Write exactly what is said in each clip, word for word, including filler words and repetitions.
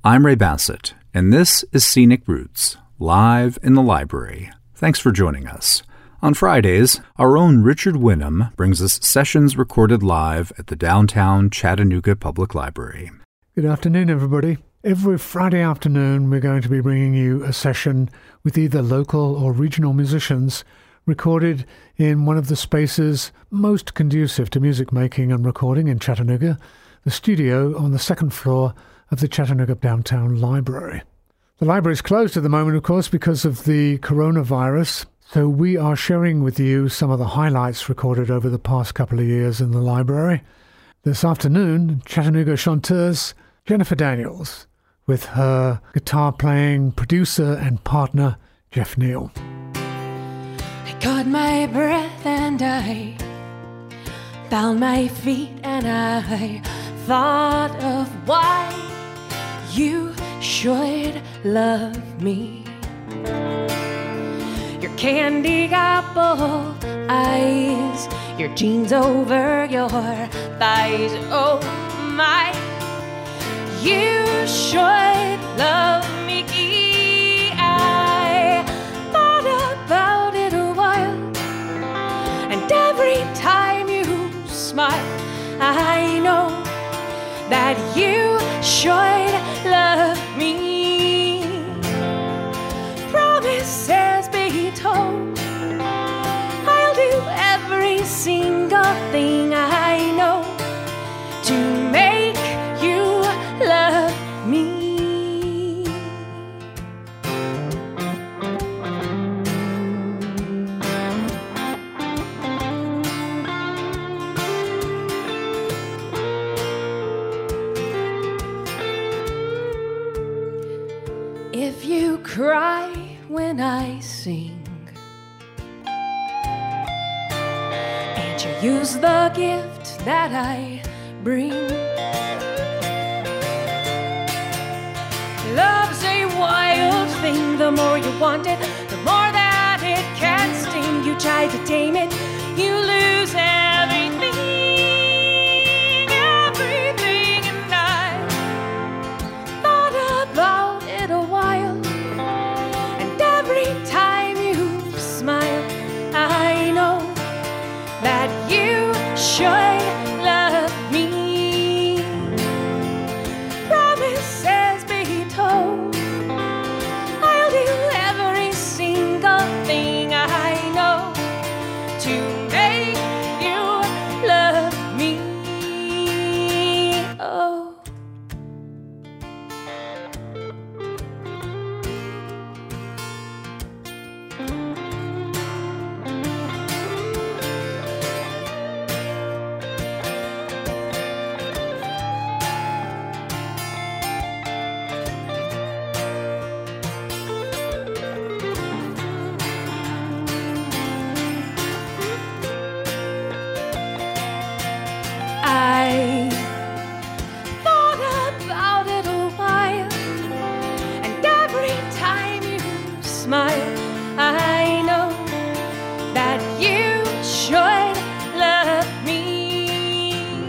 I'm Ray Bassett, and this is Scenic Roots, live in the library. Thanks for joining us. On Fridays, our own Richard Winham brings us sessions recorded live at the downtown Chattanooga Public Library. Good afternoon, everybody. Every Friday afternoon, we're going to be bringing you a session with either local or regional musicians recorded in one of the spaces most conducive to music making and recording in Chattanooga, the studio on the second floor of the Chattanooga Downtown Library. The library is closed at the moment, of course, because of the coronavirus, so we are sharing with you some of the highlights recorded over the past couple of years in the library. This afternoon, Chattanooga chanteuse Jennifer Daniels with her guitar-playing producer and partner, Jeff Neal. I caught my breath and I found my feet and I thought of why you should love me. Your candy apple eyes, your jeans over your thighs, oh my, you should love me. I thought about it a while, and every time you smile, I know that you should love me. Promises be told, I'll do every single thing I know to make you love me. If you cry when I sing, and you use the gift that I bring, love's a wild thing. The more you want it, the more that it can sting. You try to tame it, you lose everything, everything. And I thought about it a while, and every time you smile, I know that you should love me. Promises be told, I'll do every single thing I know to make you love me. Oh. I thought about it a while, and every time you smile, I know that you should love me.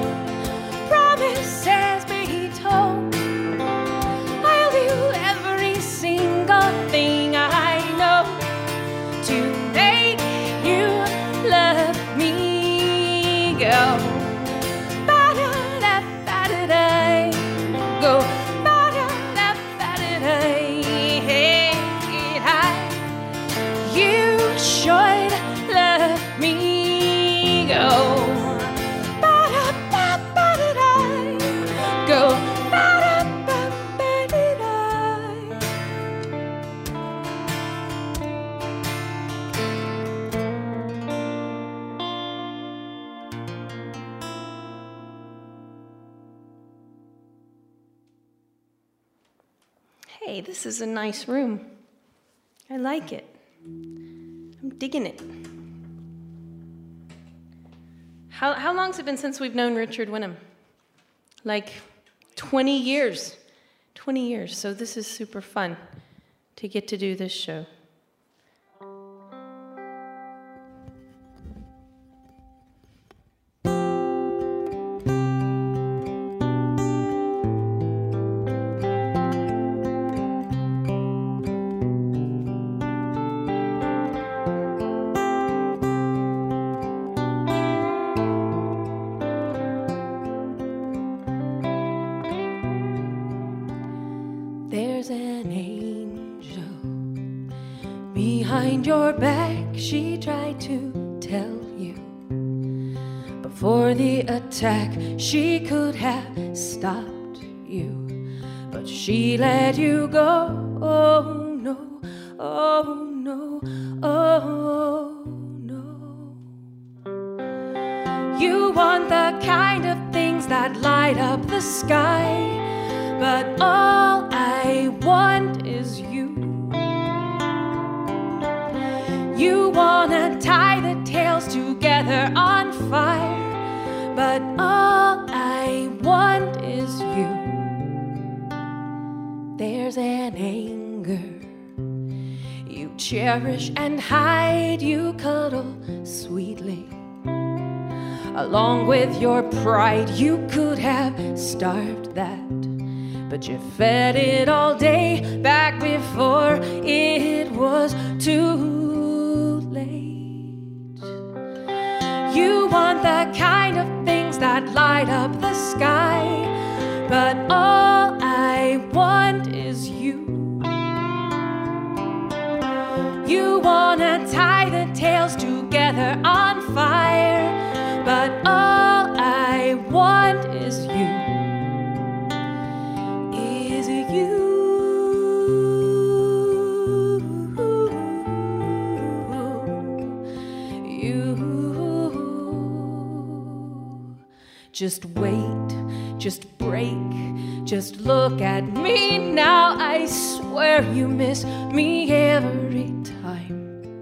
Promises be told, I'll do every single thing I know to make you love me. Go. Go, you should love me. Go, go. Hey, this is a nice room. I like it. I'm digging it. How how long's it been since we've known Richard Winham? Like twenty years. twenty years. So this is super fun to get to do this show. There's an angel behind your back, she tried to tell you. Before the attack, she could have stopped you, but she let you go. Oh no, oh no, oh no. You want the kind of things that light up the sky, but all I want is you. You wanna tie the tails together on fire, but all I want is you. There's an anger you cherish and hide, you cuddle sweetly. Along with your pride, you could have starved that, but you fed it all day back before it was too late. You want the kind of things that light up the sky, but all I want is you. You wanna tie the tails together on fire, but all I want is you. Is you. You. Just wait, just break, just look at me now. I swear you miss me every time.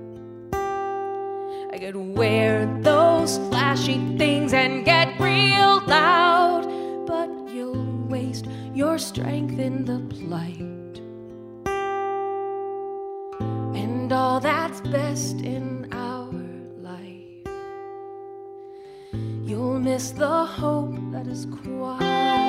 I could wear those flashy things and get real loud, but you'll waste your strength in the plight. And all that's best in our life, you'll miss the hope that is quiet.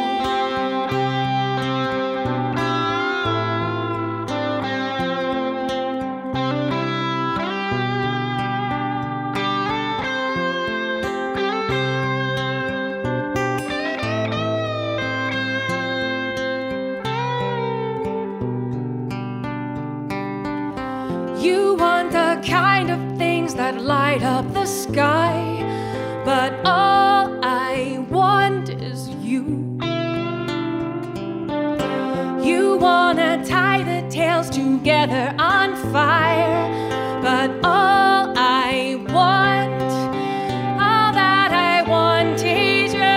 Kind of things that light up the sky, but all I want is you. You wanna tie the tails together on fire, but all I want, all that I want is you.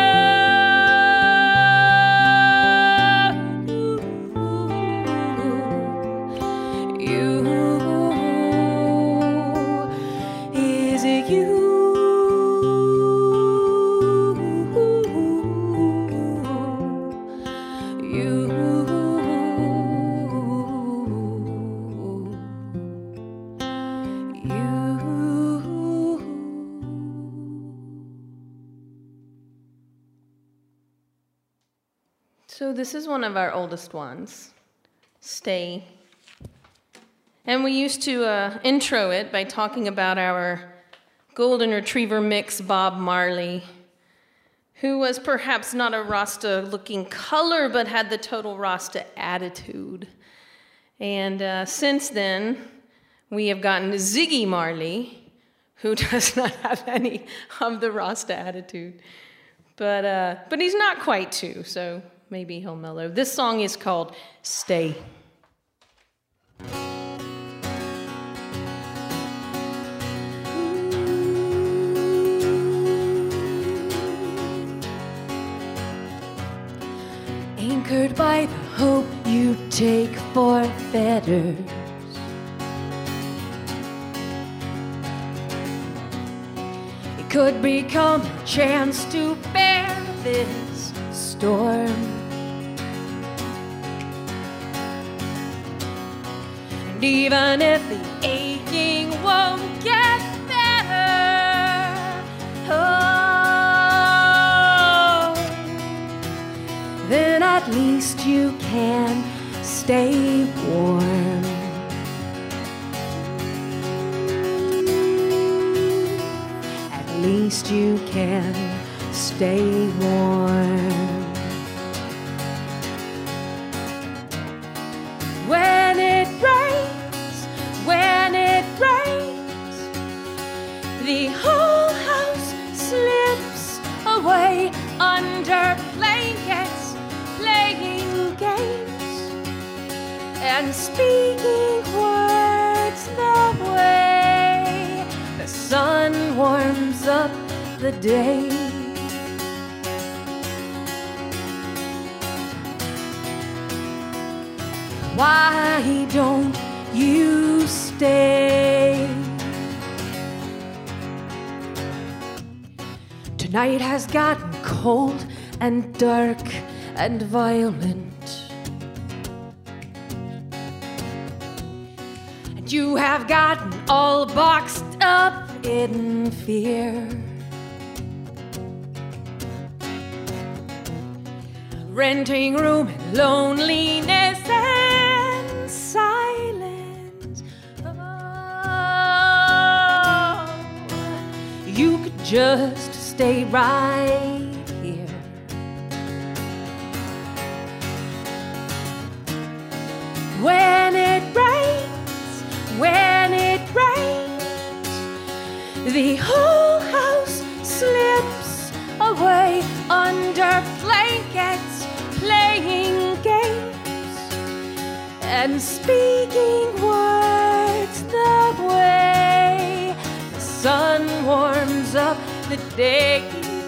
You. So this is one of our oldest ones, Stay. And we used to uh, intro it by talking about our golden retriever mix, Bob Marley, who was perhaps not a Rasta-looking color, but had the total Rasta attitude. And uh, since then, we have gotten Ziggy Marley, who does not have any of the Rasta attitude. But, uh, but he's not quite two, so maybe he'll mellow. This song is called Stay. Anchored by the hope you take for fetters, it could become a chance to bear this storm. And even if the aching won't get better, oh, then at least you can stay warm. At least you can stay warm. and speaking words the way the sun warms up the day. Why don't you stay? Tonight has gotten cold and dark and violent, and you have gotten all boxed up in fear. Renting room in loneliness and silence. Oh, you could just stay right here. When it rains, when it rains, the whole house slips away under blankets, playing games and speaking words the way the sun warms up the day.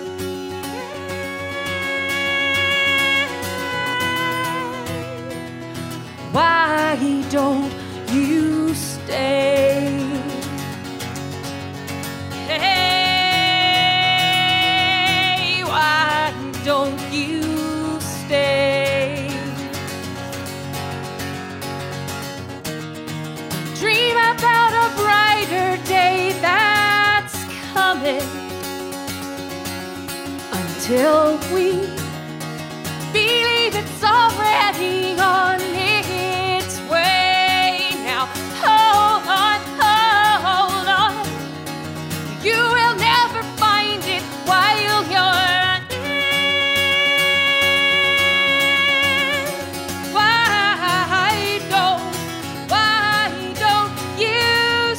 Why don't you stay? Hey, why don't you stay? Dream about a brighter day that's coming. Until we believe it's already on its way. Now hold on, hold on. You will never find it while you're in. Why don't, why don't you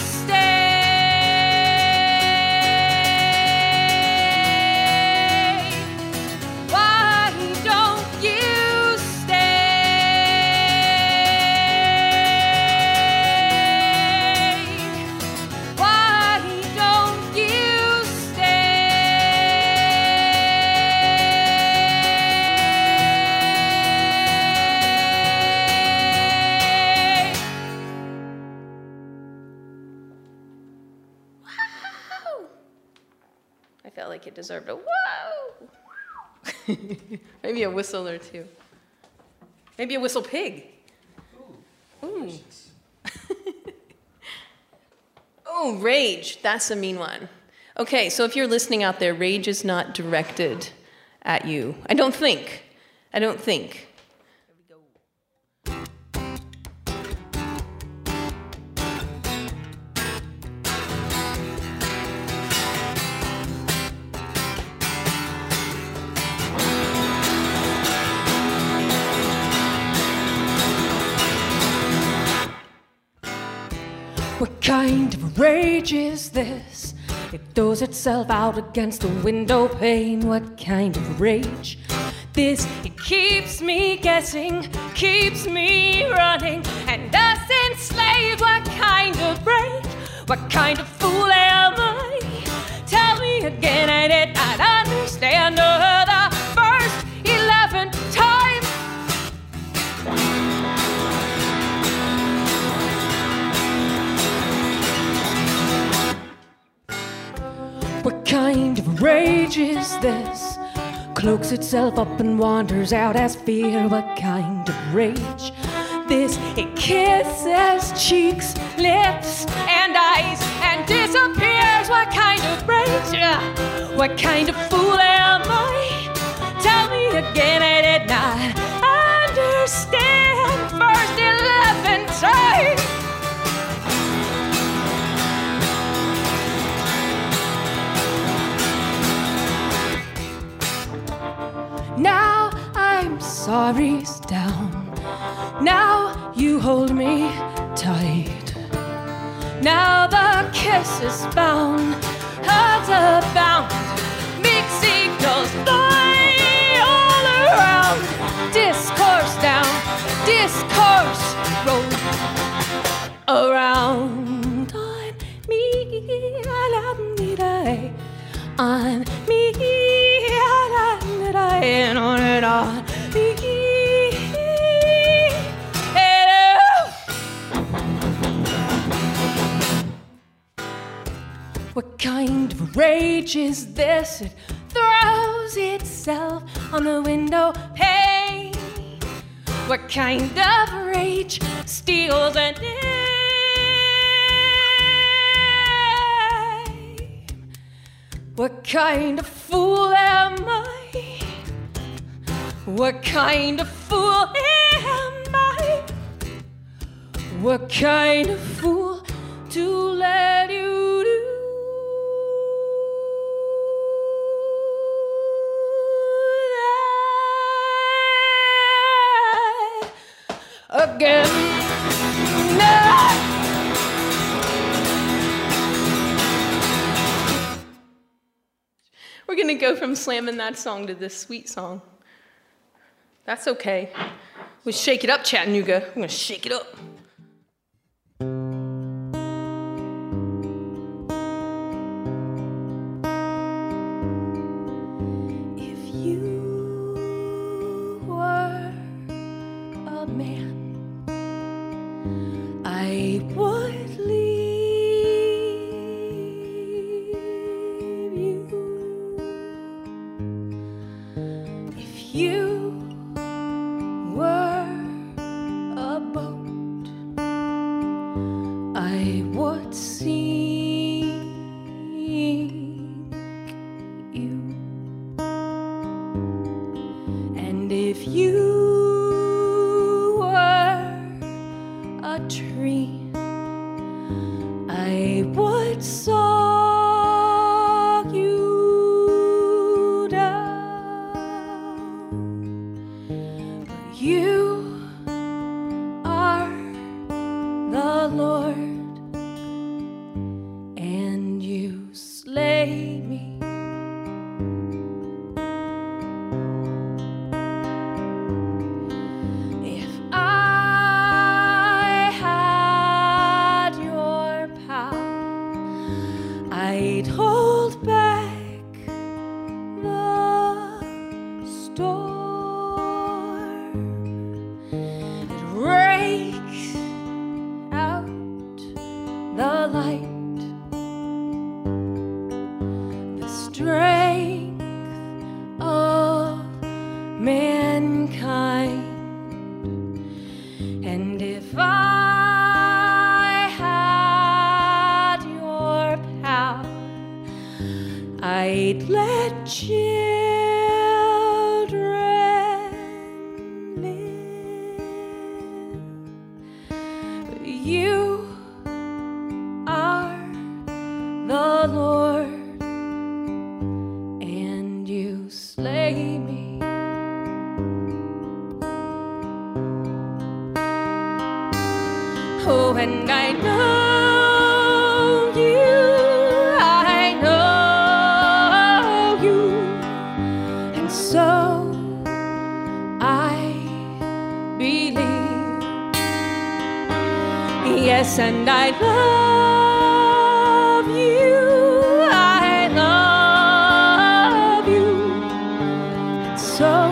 stay? Why don't you stay? Why don't you stay? Wow! I felt like it deserved a whoa! Maybe a whistle or two. Maybe a whistle pig. Ooh. Oh, rage. That's a mean one. Okay, so if you're listening out there, rage is not directed at you. I don't think. I don't think. What kind of rage is this? It throws itself out against the window pane. What kind of rage? This, it keeps me guessing, keeps me running, and thus enslaved. What kind of rage? What kind of fool am I? Tell me again, I did not understand the first eleventh time. What kind of rage is this? Cloaks itself up and wanders out as fear. What kind of rage? This, it kisses cheeks, lips, and eyes, and disappears. What kind of rage? Uh, What kind of fool am I? Tell me again, I did not understand first eleven times. Now I'm sorry's down. Now you hold me tight. Now the kiss is bound, hearts are bound. Big seagulls fly all around. Discourse down, discourse roll rage is this? It throws itself on the window pane. What kind of rage steals a name? What kind of fool am I? What kind of fool am I? What kind of fool to let you do that again? We're going to go from slamming that song to this sweet song. That's okay. We'll shake it up, Chattanooga. We're going to shake it up. If you were a man, I would leave you. If you were a boat, I would sink you. And if you were a tree, I would saw you down. But you are the Lord, and you slay me. If I had your power, I'd hold back the storm. I'd rake out the light, the strength of mankind. And if I had your power, I'd let children live. But you are the Lord, and you slay me. Oh, and I know you, I know you, and so I believe. Yes, and I love you, I love you, and so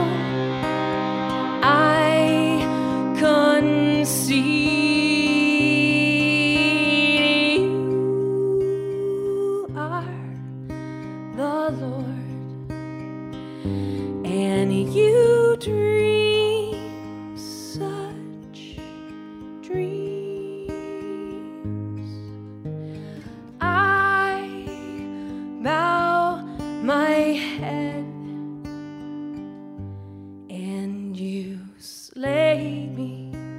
I conceive. And you dream such dreams. I bow my head, and you slay me.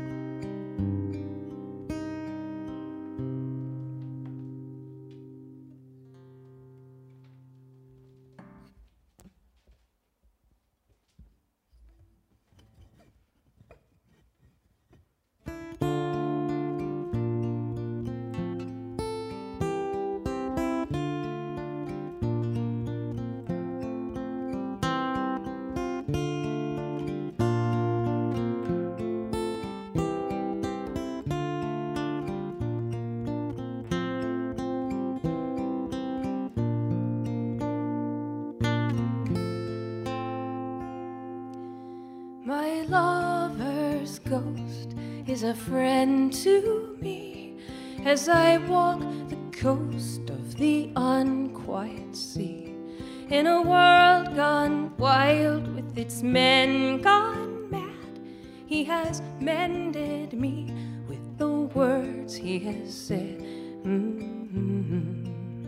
My lover's ghost is a friend to me as I walk the coast of the unquiet sea, in a world gone wild with its men gone mad. He has mended me with the words he has said. Mm-hmm.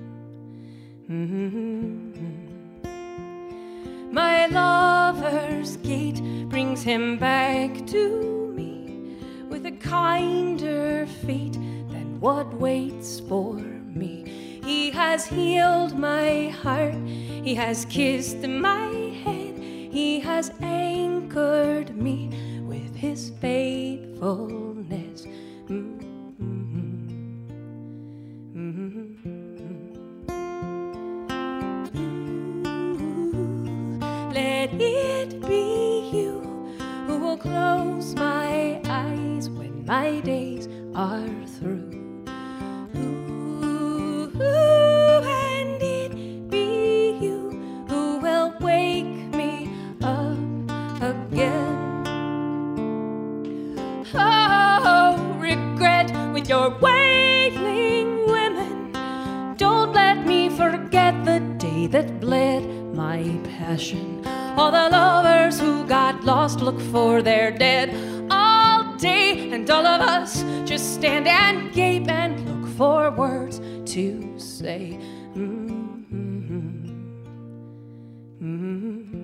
Mm-hmm. My lover's gate brings him back to me with a kinder fate than what waits for me. He has healed my heart, he has kissed my head, he has anchored me with his faithfulness. Mm-hmm. Mm-hmm. Let it be you who will close my eyes when my days are through. Ooh, and it be you who will wake me up again. Oh, regret with your wailing women. Don't let me forget the day that bled my passion. All the lovers who got lost look for their dead all day, and all of us just stand and gape and look for words to say. Mm-hmm. Mm-hmm.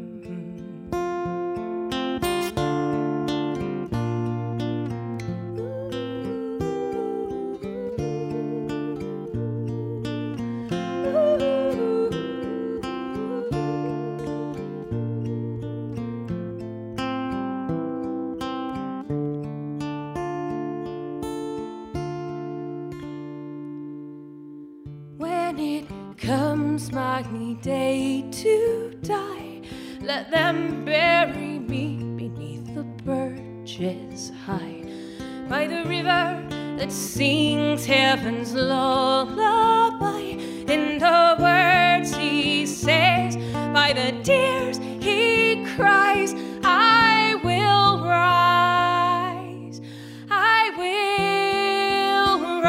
Comes my day to die, let them bury me beneath the birches high, by the river that sings heaven's lullaby, in the words he says, by the tears he cries. I will rise, I will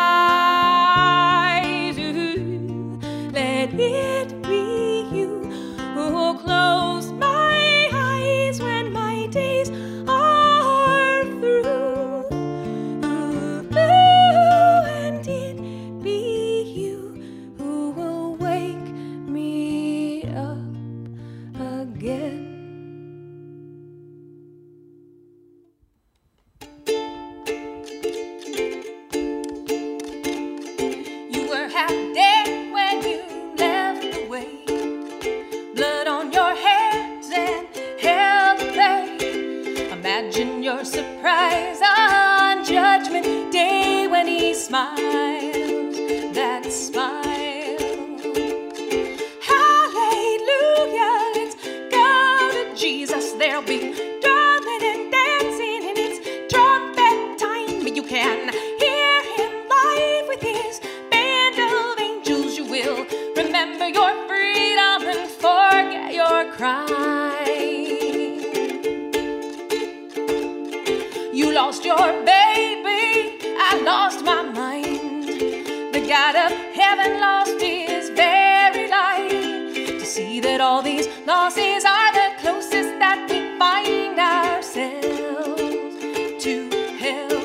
rise. Ooh, let it be you who will close my eyes when my days are through. Ooh, and it be you who will wake me up again. You were half dead when you left away, blood on your hands and hell to pay. Imagine your surprise on Judgment Day when he smiles that smile. Hallelujah, let's go to Jesus. There'll be drumming and dancing, and it's trumpet time. You can hear him live with his band of angels. You will remember your freedom and forget your crime. You lost your baby, I lost my mind. The God of heaven lost his very life, to see that all these losses are the closest that we find ourselves to hell.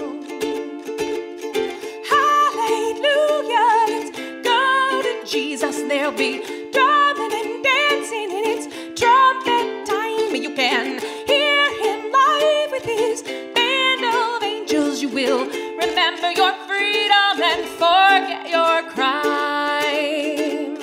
Hallelujah, let's go to Jesus. There'll be drumming and dancing, and it's trumpet time. You can hear him live with his band of angels. You will remember your freedom and forget your crime.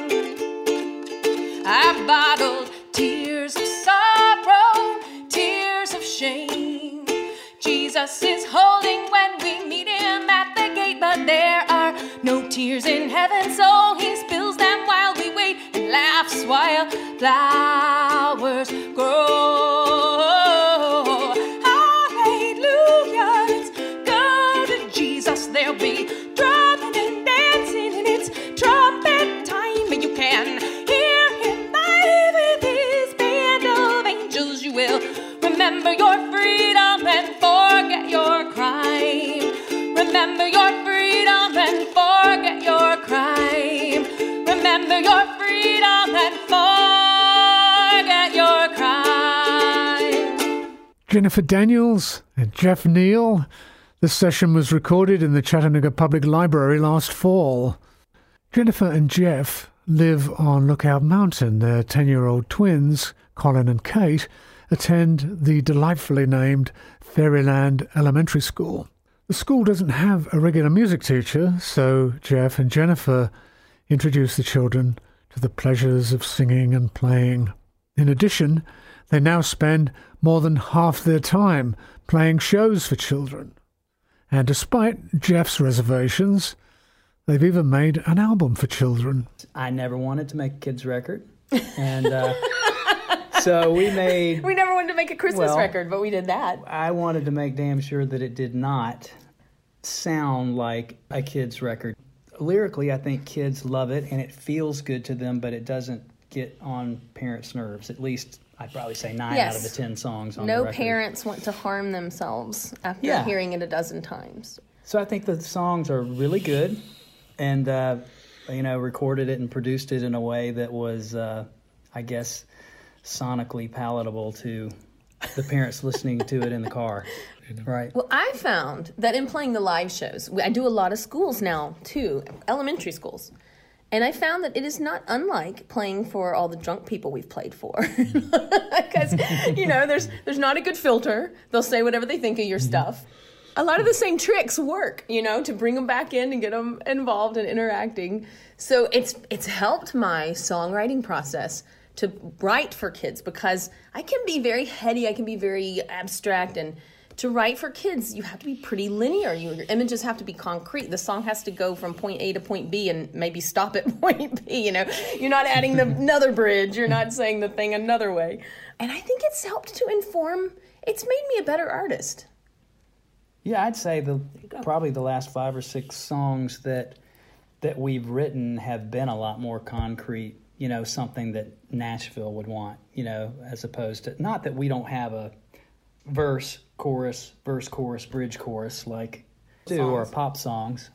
I bottled tears of sorrow, tears of shame. Jesus is holding when we meet him at the gate, but there are no tears in heaven, so he spills them while we wait and laughs while flowers grow. Hallelujah, let's go to Jesus. There'll be drumming and dancing, and it's trumpet time. And you can hear him live with his band of angels. You will remember your freedom and forget your crime. Remember your freedom and forget your crime. Jennifer Daniels and Jeff Neal. The session was recorded in the Chattanooga Public Library last fall. Jennifer and Jeff live on Lookout Mountain. Their ten-year-old twins, Colin and Kate, attend the delightfully named Fairyland Elementary School. The school doesn't have a regular music teacher, so Jeff and Jennifer introduce the children to the pleasures of singing and playing. In addition, they now spend more than half their time playing shows for children. And despite Jeff's reservations, they've even made an album for children. I never wanted to make a kid's record. And uh, so we made... We never wanted to make a Christmas well, record, but we did that. I wanted to make damn sure that it did not sound like a kid's record. Lyrically, I think kids love it, and it feels good to them, but it doesn't get on parents' nerves. At least, I'd probably say nine Yes. out of the ten songs on No the record. parents want to harm themselves after Yeah. hearing it a dozen times. So I think the songs are really good, and, uh, you know, recorded it and produced it in a way that was, uh, I guess, sonically palatable to the parents listening to it in the car. Right. Well, I found that in playing the live shows, I do a lot of schools now, too, elementary schools. And I found that it is not unlike playing for all the drunk people we've played for. Because, you know, there's there's not a good filter. They'll say whatever they think of your stuff. A lot of the same tricks work, you know, to bring them back in and get them involved and interacting. So it's it's helped my songwriting process to write for kids, because I can be very heady, I can be very abstract, and to write for kids, you have to be pretty linear. You, your images have to be concrete. The song has to go from point A to point B and maybe stop at point B, you know. You're not adding the, another bridge. You're not saying the thing another way. And I think it's helped to inform, it's made me a better artist. Yeah, I'd say the probably the last five or six songs that that we've written have been a lot more concrete, you know, something that Nashville would want, you know, as opposed to, not that we don't have a verse, chorus, verse, chorus, bridge, chorus, like do, or pop songs.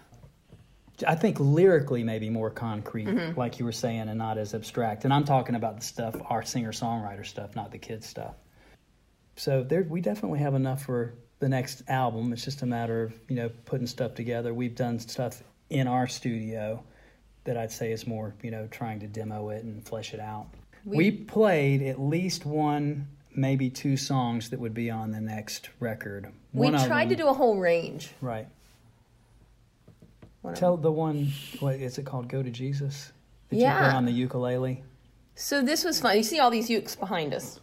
I think lyrically maybe more concrete, mm-hmm. like you were saying, and not as abstract. And I'm talking about the stuff, our singer-songwriter stuff, not the kids' stuff. So there, we definitely have enough for the next album. It's just a matter of, you know, putting stuff together. We've done stuff in our studio that I'd say is more, you know, trying to demo it and flesh it out. We, we played at least one, maybe two songs that would be on the next record. We one tried to do a whole range. Right. One Tell the one, what is it called, Go to Jesus? That yeah. you play on the ukulele? So this was fun. You see all these ukes behind us.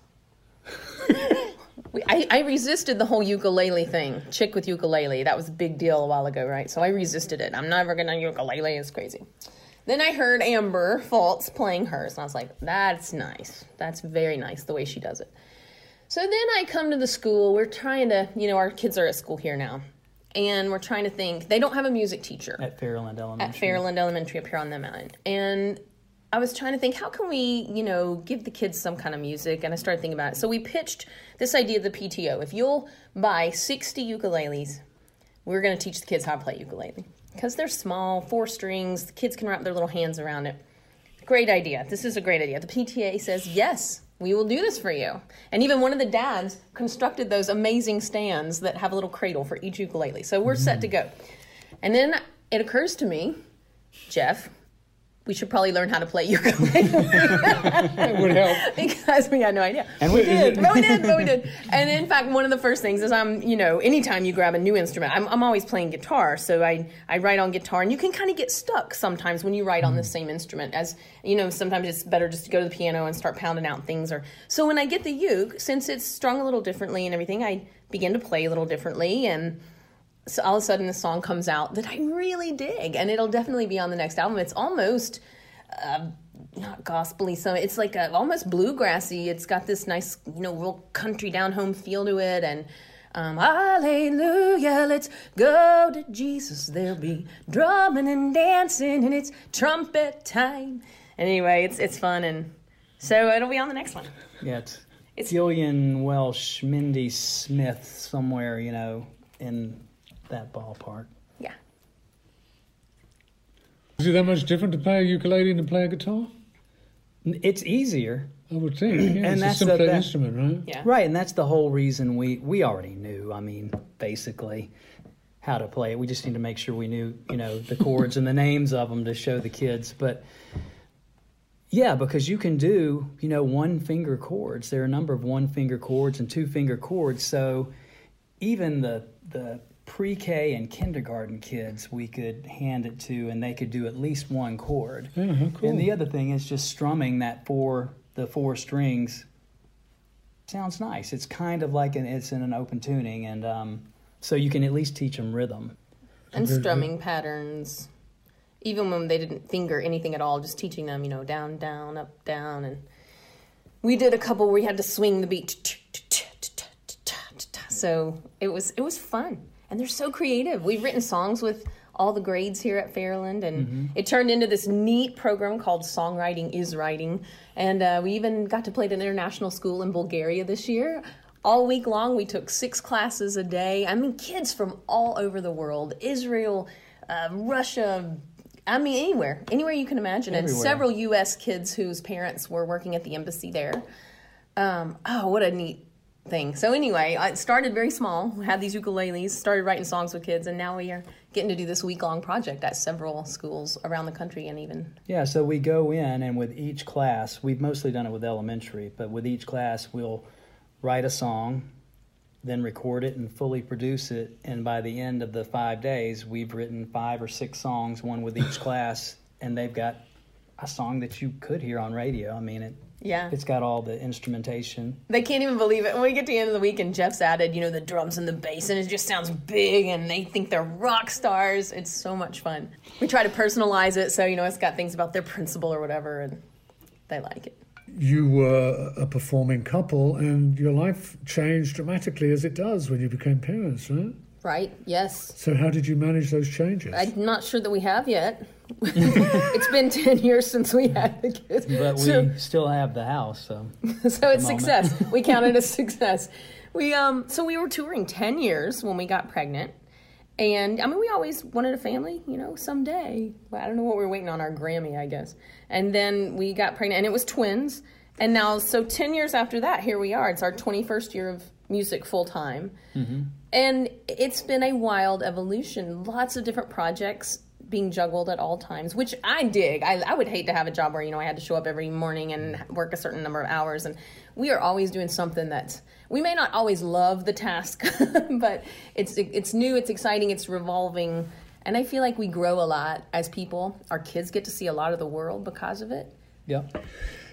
we, I, I resisted the whole ukulele thing. Chick with ukulele. That was a big deal a while ago, right? So I resisted it. I'm never going to ukulele. It's crazy. Then I heard Amber Fultz playing hers, and I was like, that's nice. That's very nice, the way she does it. So then I come to the school. We're trying to, you know, our kids are at school here now. And we're trying to think. They don't have a music teacher. At Fairyland Elementary. At Fairyland Elementary up here on the mountain. And I was trying to think, how can we, you know, give the kids some kind of music? And I started thinking about it. So we pitched this idea of the P T O. If you'll buy sixty ukuleles, we're going to teach the kids how to play ukulele. Because they're small, four strings. The kids can wrap their little hands around it. Great idea. This is a great idea. The P T A says, yes, we will do this for you. And even one of the dads constructed those amazing stands that have a little cradle for each ukulele. So we're set to go. And then it occurs to me, Jeff, we should probably learn how to play ukulele. That would help. Because we had no idea. And we did. But we did, but we did. And in fact, one of the first things is I'm, you know, anytime you grab a new instrument, I'm, I'm always playing guitar. So I, I write on guitar, and you can kind of get stuck sometimes when you write on the same instrument. As, you know, sometimes it's better just to go to the piano and start pounding out things. Or so when I get the uke, since it's strung a little differently and everything, I begin to play a little differently, and so all of a sudden, the song comes out that I really dig, and it'll definitely be on the next album. It's almost uh, not gospel-y, so it's like a, almost bluegrassy. It's got this nice, you know, real country down-home feel to it, and um, hallelujah, let's go to Jesus. There'll be drumming and dancing, and it's trumpet time. Anyway, it's it's fun, and so it'll be on the next one. Yeah, it's, It's- Gillian Welsh, Mindy Smith, somewhere, you know, in that ballpark. Yeah. Is it that much different to play a ukulele than to play a guitar? It's easier. I would think. Yeah, And it's that's a simpler the- that- instrument, right? Yeah. Right, and that's the whole reason we, we already knew, I mean, basically, how to play it. We just need to make sure we knew, you know, the chords and the names of them to show the kids. But, yeah, because you can do, you know, one-finger chords. There are a number of one-finger chords and two-finger chords. So even the the pre-K and kindergarten kids, we could hand it to, and they could do at least one chord. Yeah, how cool. And the other thing is just strumming that four, the four strings sounds nice. It's kind of like an, it's in an open tuning, and um, so you can at least teach them rhythm. And strumming patterns. Even when they didn't finger anything at all, just teaching them, you know, down, down, up, down. And we did a couple where we had to swing the beat. So it was it was fun. And they're so creative. We've written songs with all the grades here at Fairland, and mm-hmm. it turned into this neat program called Songwriting is Writing. And uh, we even got to play at an international school in Bulgaria this year. All week long, we took six classes a day. I mean, kids from all over the world, Israel, uh, Russia, I mean, anywhere, anywhere you can imagine. Everywhere. And several U S kids whose parents were working at the embassy there. Um, oh, what a neat thing. So anyway, I started very small, had these ukuleles, started writing songs with kids, and now we are getting to do this week-long project at several schools around the country and even... Yeah, so we go in, and with each class, we've mostly done it with elementary, but with each class, we'll write a song, then record it and fully produce it, and by the end of the five days, we've written five or six songs, one with each class, and they've got a song that you could hear on radio. I mean, it Yeah. it's got all the instrumentation. They can't even believe it. When we get to the end of the week and Jeff's added, you know, the drums and the bass, and it just sounds big, and they think they're rock stars. It's so much fun. We try to personalize it, so, you know, it's got things about their principal or whatever, and they like it. You were a performing couple, and your life changed dramatically as it does when you became parents, right? Right, yes. So how did you manage those changes? I'm not sure that we have yet. It's been ten years since we had the kids. But we So- still have the house, so... So it's moment. success. We count it as success. We um so we were touring ten years when we got pregnant. And I mean, we always wanted a family, you know, someday. Well, I don't know what we were waiting on, our Grammy, I guess. And then we got pregnant, and it was twins. And now, so ten years after that, here we are. It's our twenty-first year of music full time. Mm-hmm. And it's been a wild evolution. Lots of different projects being juggled at all times, which I dig. I, I would hate to have a job where, you know, I had to show up every morning and work a certain number of hours. And we are always doing something that's, we may not always love the task, but it's it's new, it's exciting, it's revolving. And I feel like we grow a lot as people. Our kids get to see a lot of the world because of it. Yep.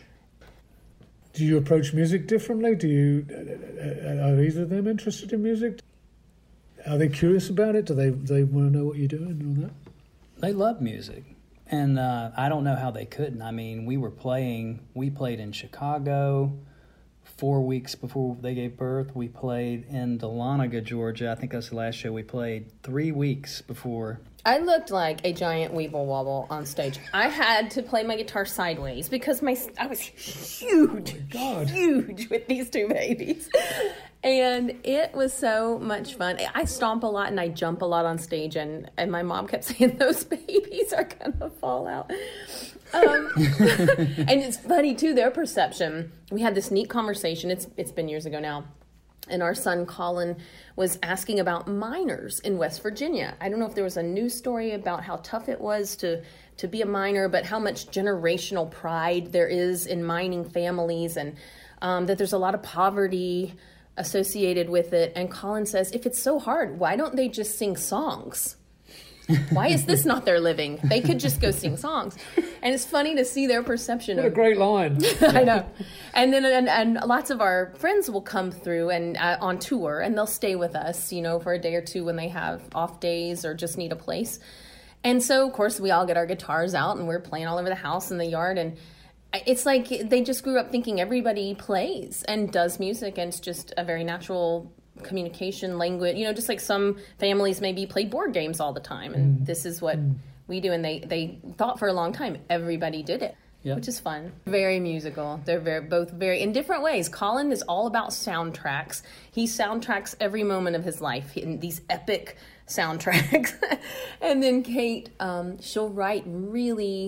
Do you approach music differently? Do you are either of them interested in music? Are they curious about it? Do they they want to know what you're doing and all that? They love music, and uh, I don't know how they couldn't. I mean, we were playing, we played in Chicago four weeks before they gave birth. We played in Dahlonega, Georgia. I think that's the last show we played three weeks before. I looked like a giant weeble wobble on stage. I had to play my guitar sideways because my I was huge, Oh God. huge with these two babies. And it was so much fun. I stomp a lot and I jump a lot on stage, and, and my mom kept saying, those babies are going to fall out. Um, and it's funny, too, their perception. We had this neat conversation. It's It's been years ago now. And our son, Colin, was asking about miners in West Virginia. I don't know if there was a news story about how tough it was to, to be a miner, but how much generational pride there is in mining families, and um, that there's a lot of poverty associated with it. And Colin says, if it's so hard, why don't they just sing songs? Why is this not their living? They could just go sing songs. And it's funny to see their perception What of... a great line. I know. And then and, and lots of our friends will come through and uh, on tour, and they'll stay with us, you know, for a day or two when they have off days or just need a place. And so, of course, we all get our guitars out, and we're playing all over the house and the yard. And it's like they just grew up thinking everybody plays and does music, and it's just a very natural communication language, you know, just like some families maybe play board games all the time, and mm. this is what mm. we do. And they they thought for a long time everybody did it, yep. which is fun. Very musical. They're very both very in different ways. Colin is all about soundtracks. He soundtracks every moment of his life in these epic soundtracks. And then Kate, um, she'll write really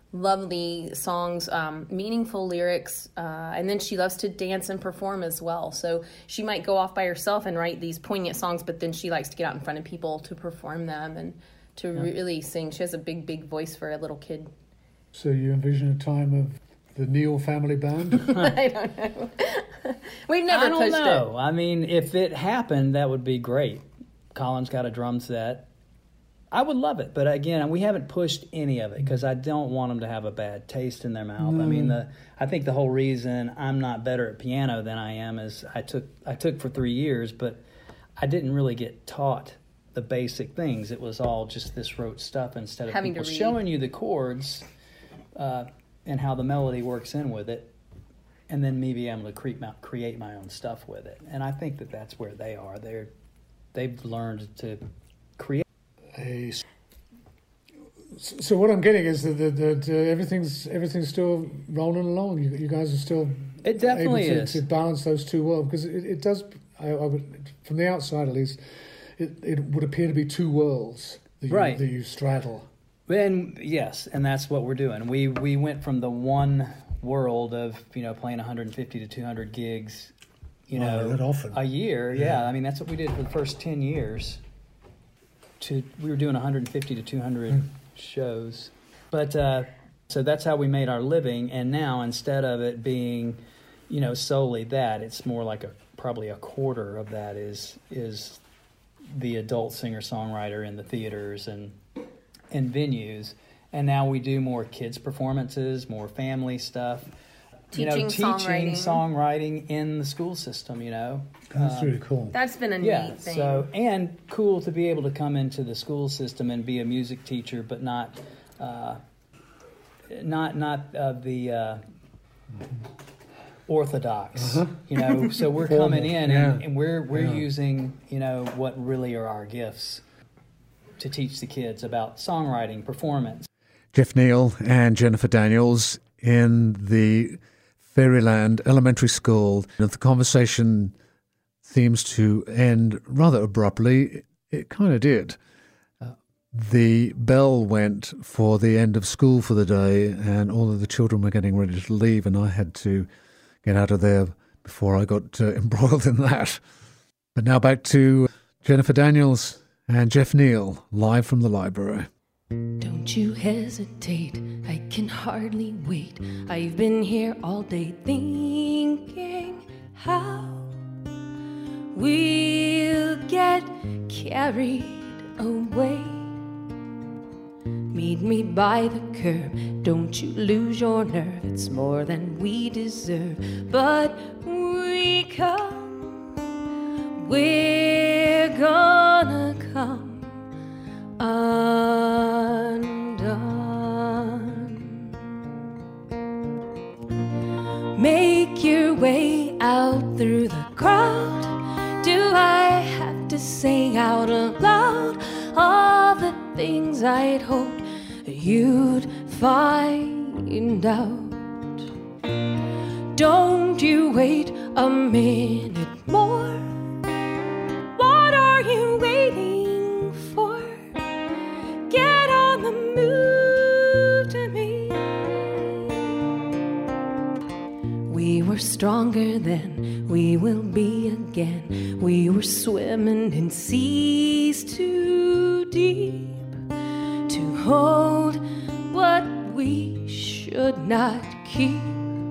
lovely songs, um, meaningful lyrics, uh, and then she loves to dance and perform as well. So she might go off by herself and write these poignant songs, but then she likes to get out in front of people to perform them and to yeah. really sing. She has a big, big voice for a little kid. So you envision a time of the Neal family band? I don't know. We've never I don't pushed know. it. I mean, if it happened, that would be great. Colin's got a drum set. I would love it, but again, we haven't pushed any of it because I don't want them to have a bad taste in their mouth. No. I mean, the I think the whole reason I'm not better at piano than I am is I took I took for three years, but I didn't really get taught the basic things. It was all just this rote stuff instead of Having people to read. showing you the chords uh, and how the melody works in with it, and then me being able to create my, create my own stuff with it. And I think that that's where they are. They're they've learned to create. A, so what I'm getting is that, that, that uh, everything's everything's still rolling along. You, you guys are still It definitely able to, is to balance those two well, because it, it does. I, I would, from the outside at least, it, it would appear to be two worlds that you, Right. that you straddle. And yes, and that's what we're doing. We we went from the one world of you know playing one hundred fifty to two hundred gigs, you Oh, know, that often. a year. Yeah. Yeah, I mean that's what we did for the first ten years. To we were doing one hundred fifty to two hundred Mm. shows, but uh, so that's how we made our living. And now instead of it being, you know, solely that, it's more like a probably a quarter of that is is the adult singer songwriter in the theaters and and venues. And now we do more kids performances, more family stuff. You know, Teaching teaching songwriting. songwriting in the school system. You know, That's Um, really cool. That's been a yeah, neat thing. so and cool to be able to come into the school system and be a music teacher, but not, uh, not not uh, the uh, orthodox. Uh-huh. You know, so we're Formal, coming in yeah. and, and we're we're Yeah. using you know what really are our gifts to teach the kids about songwriting, performance. Jeff Neal and Jennifer Daniels in the Fairyland Elementary School. The conversation seems to end rather abruptly. It kind of did. Uh, the bell went for the end of school for the day, and all of the children were getting ready to leave, and I had to get out of there before I got uh, embroiled in that. But now back to Jennifer Daniels and Jeff Neal, live from the library. Don't you hesitate, I can hardly wait. I've been here all day thinking how we'll get carried away. Meet me by the curb, don't you lose your nerve. It's more than we deserve, but we come, we're gonna come undone. Make your way out through the crowd. Do I have to say out aloud all the things I'd hoped you'd find out? Don't you wait a minute more. What are you waiting for? Get on the move to me. We were stronger then, we will be again. We were swimming in seas too deep to hold what we should not keep.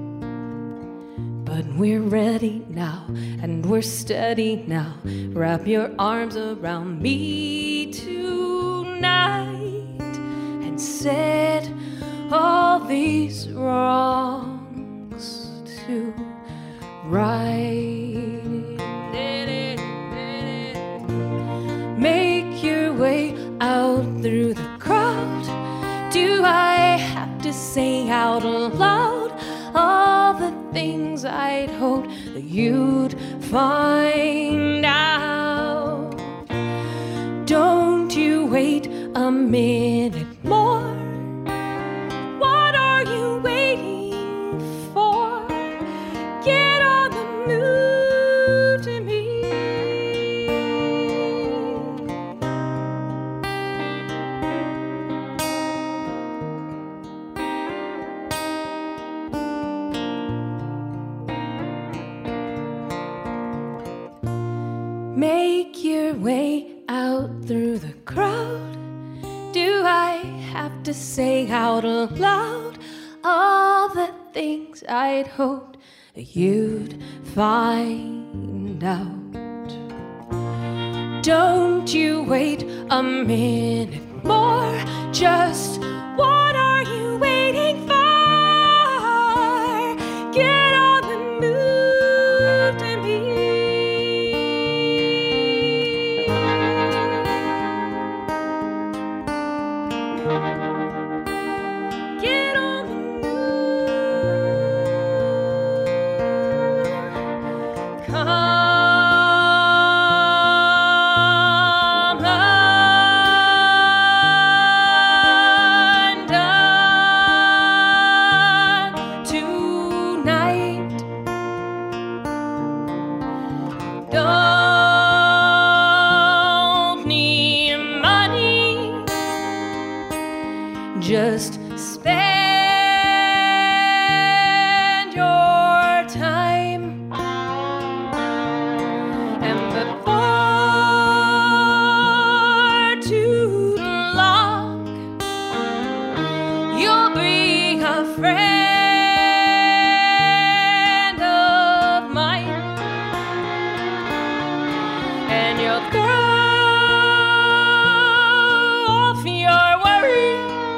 But we're ready now, and we're steady now. Wrap your arms around me tonight and set all these wrongs to right. Make your way out through the crowd. Do I have to say out aloud all the things I'd hoped that you'd find out? Don't you wait a minute more. What are you waiting for? Get on the move to me. the crowd, do I have to say out loud all the things I'd hoped you'd find out? Don't you wait a minute more, just what are you waiting for? Get on the move to me. Get on the move. Come. Just spend your time, and before too long, you'll be a friend of mine, and you'll throw off your worries.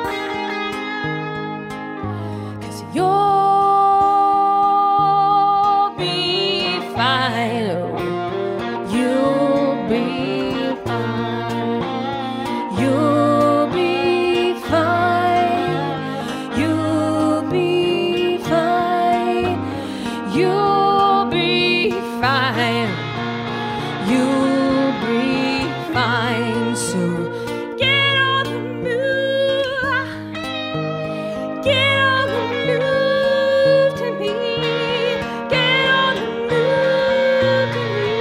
You'll be fine, you'll be fine, you'll be fine, you'll be fine, you'll be fine, you'll be fine. So get on the move, get on the move to me, get on the move to me.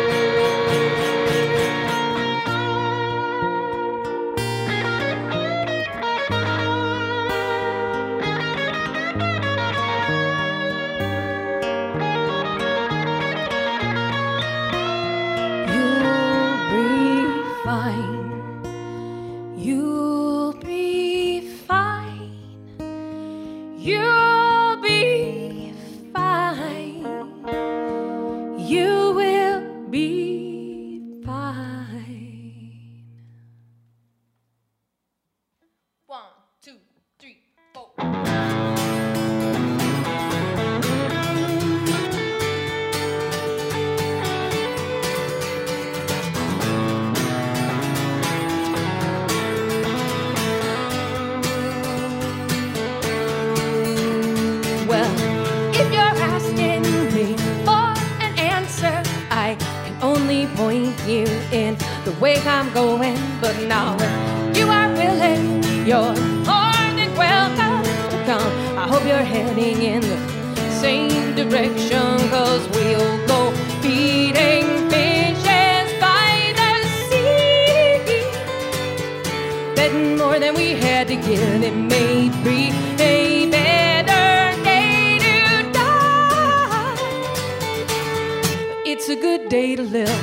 You'll be fine, you'll be fine, you'll be fine, you will be fine. One, two, three, four. Well, if you're asking me for an answer, I can only point you in the way I'm going. But now if you are willing, you're more than welcome to come. I hope you're heading in the same direction, 'cause we'll go feeding fishes by the sea. Betting more than we had to give, it may be a better day to die. It's a good day to live.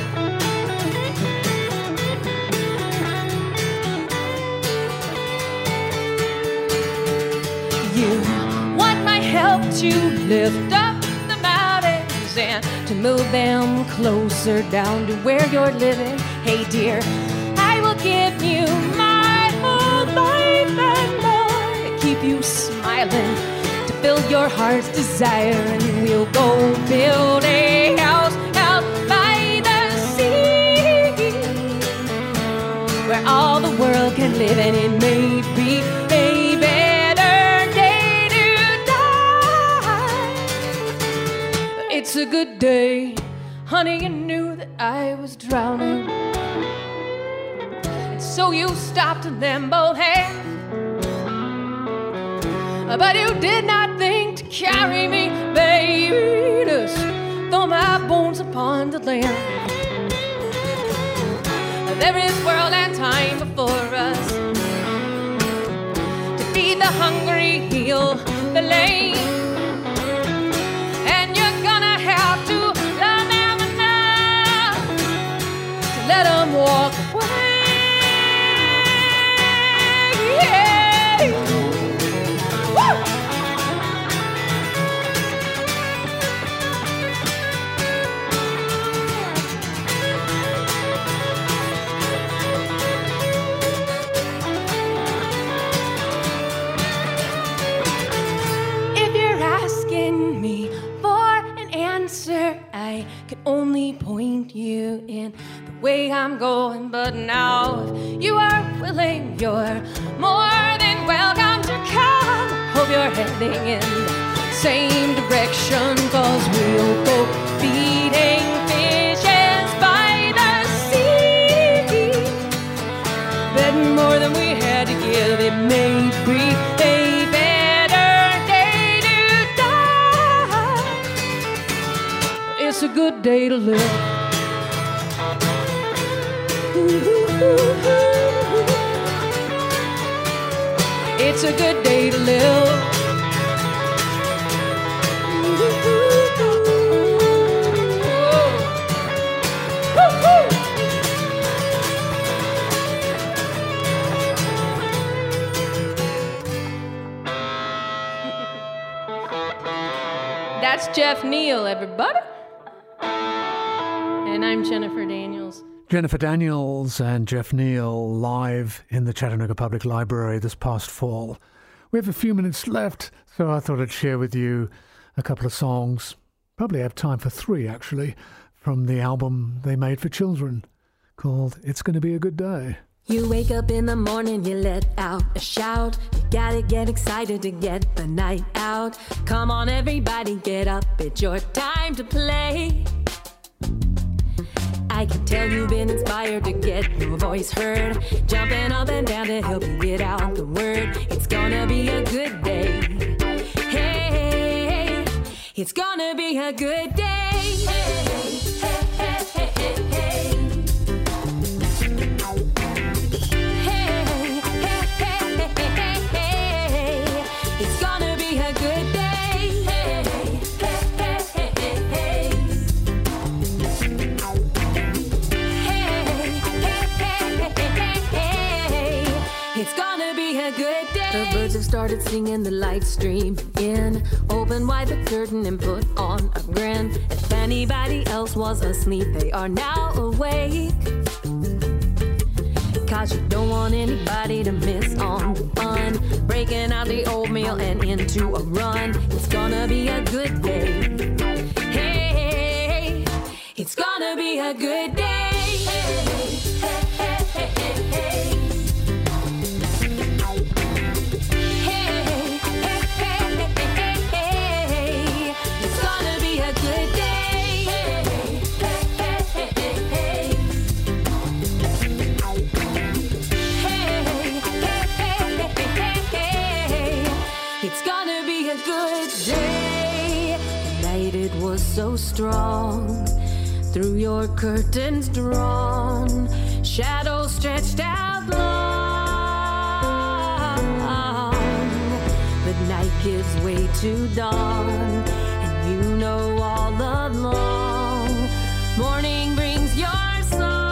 You want my help to lift up the mountains and to move them closer down to where you're living. Hey dear, I will give you my whole life and more to keep you smiling, to fill your heart's desire, and we'll go build a house out by the sea, where all the world can live, and it may be a better day to die. It's a good day, honey, you knew that I was drowning, and so you stopped and then both hands. But you did not think to carry me, baby, just throw my bones upon the land. There is world and time before us to feed the hungry, heal the lame, and you're gonna have to love them enough to let them walk away. way I'm going. But now, if you are willing, you're more than welcome to come. Hope you're heading in the same direction, 'cause we'll go feeding fishes by the sea. Betting more than we had to give, it may be a better day to die. It's a good day to live. It's a good day to live. That's Jeff Neal, everybody. And I'm Jennifer Daniels. Jennifer Daniels and Jeff Neal live in the Chattanooga Public Library this past fall. We have a few minutes left, so I thought I'd share with you a couple of songs. Probably have time for three, actually, from the album they made for children called It's Gonna Be a Good Day. You wake up in the morning, you let out a shout. You gotta get excited to get the night out. Come on, everybody, get up, it's your time to play. I can tell you've been inspired to get your voice heard. Jumping up and down to help you get out the word. It's gonna be a good day. Hey, it's gonna be a good day. Hey, hey, hey, hey, hey, hey. The birds have started singing, the lights stream in. Open wide the curtain and put on a grin. If anybody else was asleep, they are now awake. 'Cause you don't want anybody to miss on the fun. Breaking out the oatmeal and into a run. It's gonna be a good day. Hey, it's gonna be a good day. Hey, hey, hey, hey, hey, hey. So strong, through your curtains drawn, shadows stretched out long. The night gives way to dawn, and you know all along, morning brings your song.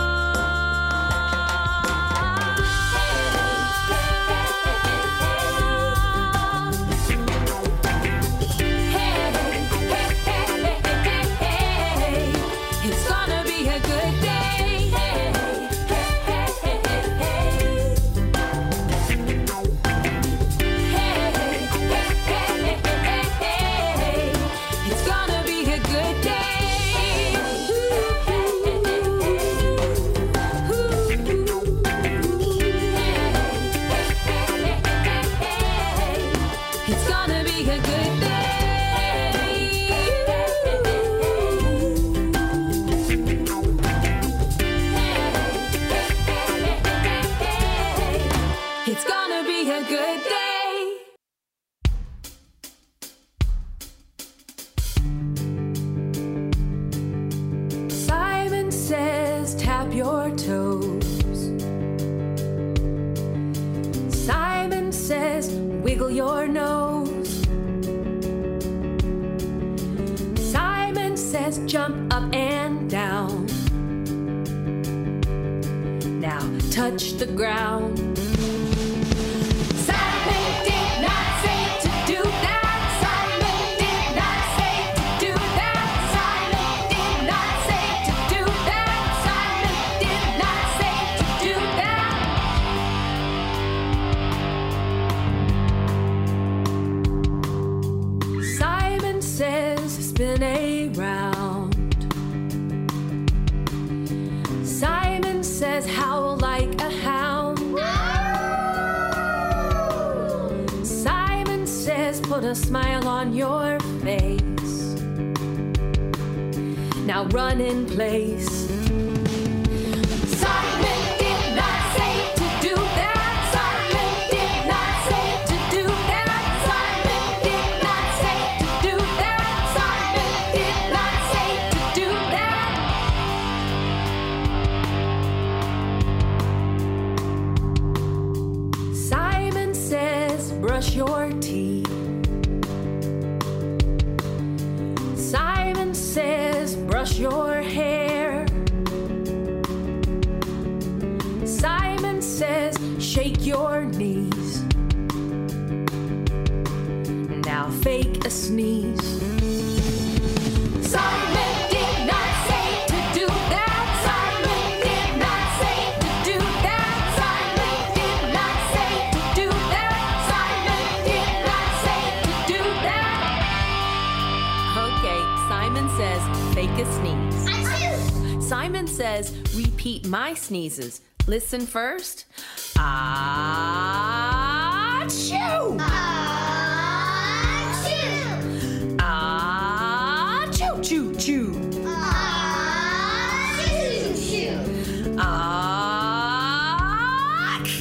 Wiggle your nose. Simon says jump up and down. Now touch the ground. Simon did not say to do that. Simon did not say to do that. Simon did not say to do that. Simon did not say to do that. Simon says spin around. Simon put a smile on your face. Now run in place. Simon did not say to do that. Simon did not say to do that. Simon did not say to do that. Simon did not say to do that. Simon says, brush your teeth. Simon says, brush your hair. Simon says, shake your knees. Now fake a sneeze. Simon did not say to do that. Simon did not say to do that. Simon did not say to do that. Simon did not say to do that. Okay, Simon says, fake a sneeze. Simon says, repeat my sneezes. Listen first. Ah, choo! Ah, choo, choo, choo. Ah,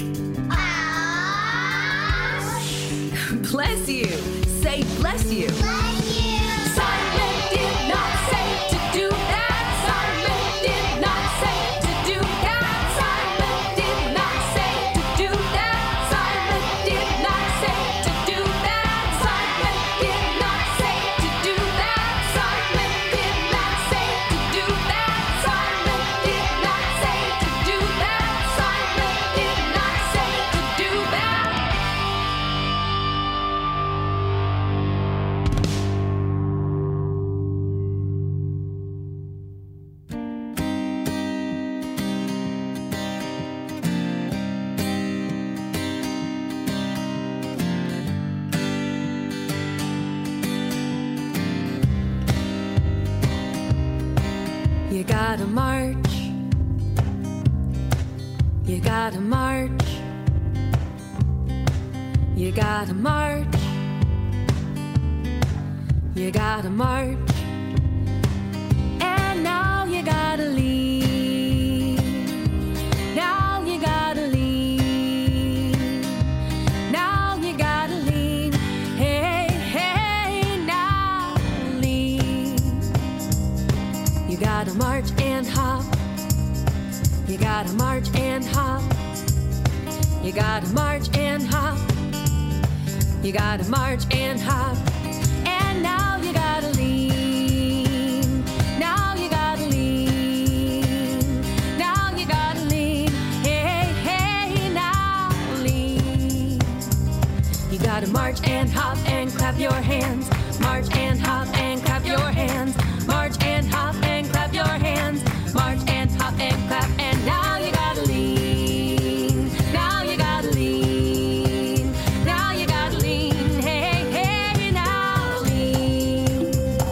bless you. Say bless you. Simon did not say to do that. Simon did not say to do that. Simon did not say to do that. Simon did not say to do that. Simon did not say to do that. Simon did not say to do that. Simon did not say to do that. Simon did not say to do that. You gotta march. You gotta march. You gotta march. You gotta march. And now you gotta leave. Now you gotta leave. Now you gotta leave. Hey, hey, now leave. You gotta march and hop. You gotta march and hop. You gotta march and hop. You gotta march and hop. And now you gotta lean. Now you gotta lean. Now you gotta lean. Hey, hey, now lean. You gotta march and hop and clap your hands. March and hop and clap your hands. March and hop and clap your hands. March and hop and clap. And now you gotta lean. Now you gotta lean. Now you gotta lean. Hey, hey, now lean.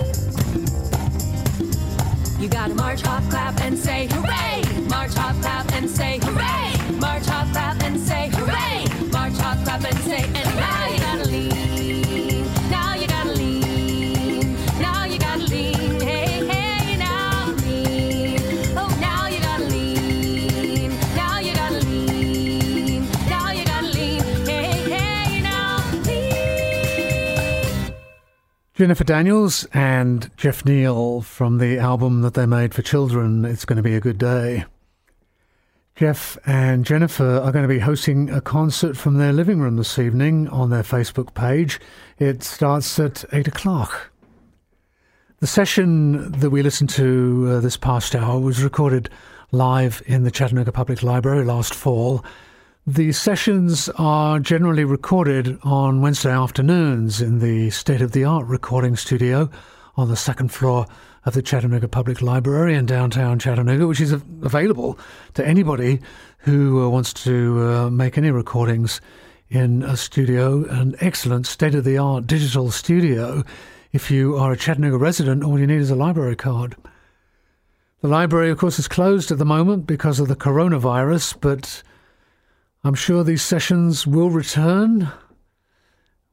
You gotta march, hop, clap, and say hooray! March, hop, clap, and say hooray! March, hop, clap, and say hooray! March, hop, clap, and say, and now you gotta lean. Now you gotta lean. Now you gotta lean. Hey, hey, now lean. Oh, now you gotta lean. Now you gotta lean. Now you gotta lean. Hey, hey, now lean. Jennifer Daniels and Jeff Neal from the album that they made for children, It's Going to Be a Good Day. Jeff and Jennifer are going to be hosting a concert from their living room this evening on their Facebook page. It starts at eight o'clock. The session that we listened to uh, this past hour was recorded live in the Chattanooga Public Library last fall. The sessions are generally recorded on Wednesday afternoons in the state-of-the-art recording studio on the second floor of the Chattanooga Public Library in downtown Chattanooga, which is available to anybody who uh, wants to uh, make any recordings in a studio, an excellent state-of-the-art digital studio. If you are a Chattanooga resident, all you need is a library card. The library, of course, is closed at the moment because of the coronavirus, but I'm sure these sessions will return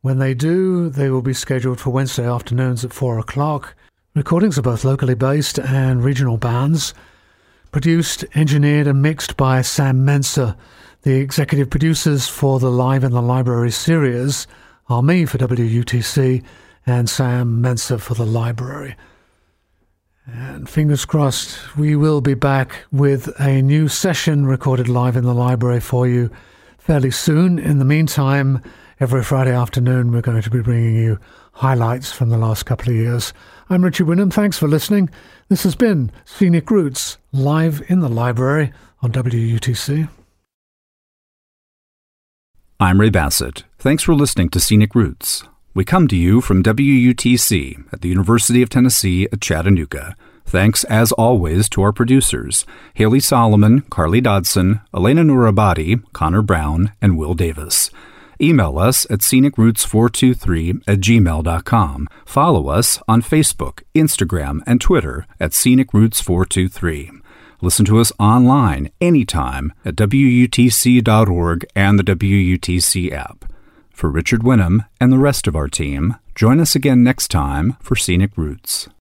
When they do, they will be scheduled for Wednesday afternoons at four o'clock. Recordings are both locally based and regional bands. Produced, engineered and mixed by Sam Menser. The executive producers for the Live in the Library series are me for W U T C and Sam Menser for the library. And fingers crossed, we will be back with a new session recorded live in the library for you fairly soon. In the meantime, every Friday afternoon we're going to be bringing you highlights from the last couple of years. I'm Richard Wynnum. Thanks for listening. This has been Scenic Roots, live in the library on W U T C. I'm Ray Bassett. Thanks for listening to Scenic Roots. We come to you from W U T C at the University of Tennessee at Chattanooga. Thanks, as always, to our producers, Haley Solomon, Carly Dodson, Elena Nurabadi, Connor Brown, and Will Davis. Email us at scenic roots four two three at gmail dot com. Follow us on Facebook, Instagram, and Twitter at scenic roots four two three. Listen to us online anytime at W U T C dot org and the W U T C app. For Richard Wynnum and the rest of our team, join us again next time for Scenic Roots.